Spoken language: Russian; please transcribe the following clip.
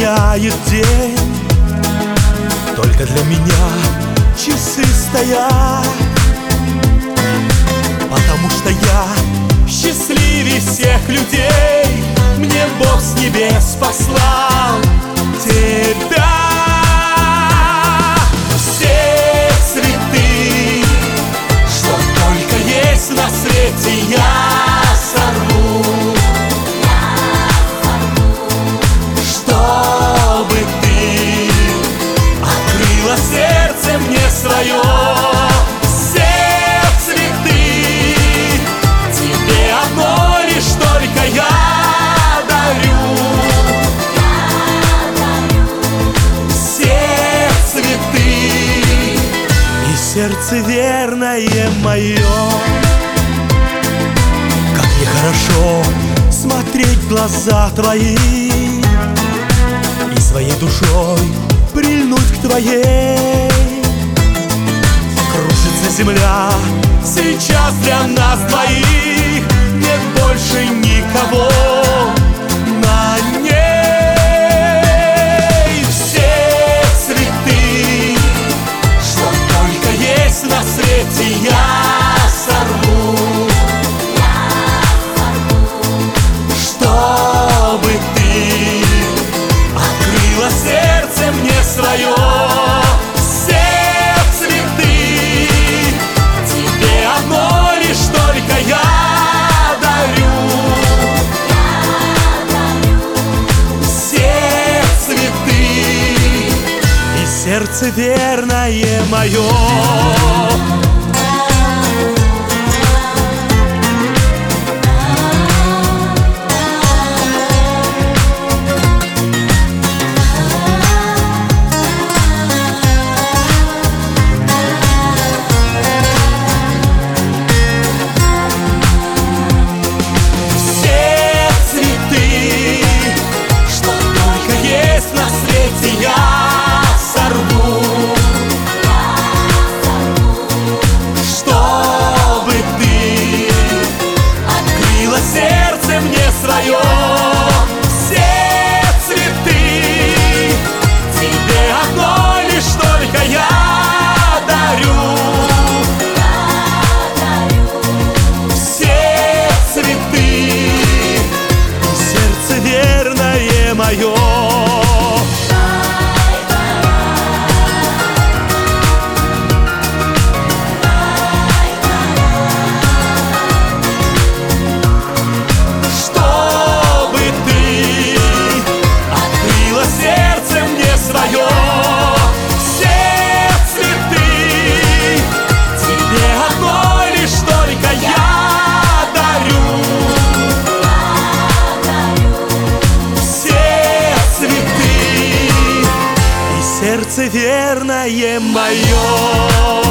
меняет день. Только для меня часы стоят, потому что я счастливее всех людей. Мне Бог с небес послал тебя. Все цветы, что только есть на свете, я сорву, чтобы ты открыла сердце мне свое. Все цветы тебе одно лишь только я дарю. Все цветы и сердце верное мое. Как мне хорошо смотреть в глаза твои и своей душой прильнуть к твоей. Кружится земля сейчас для нас двоих, нет больше никого на ней. Все цветы, что только есть на свете, я сорву, чтобы ты открыла сердце мне свое. Все цветы тебе одно лишь только я дарю. Все цветы и сердце верное мое. Сердце мне свое. Все цветы тебе одно лишь только я дарю. Все цветы и сердце верное мое. Сердце верное мое.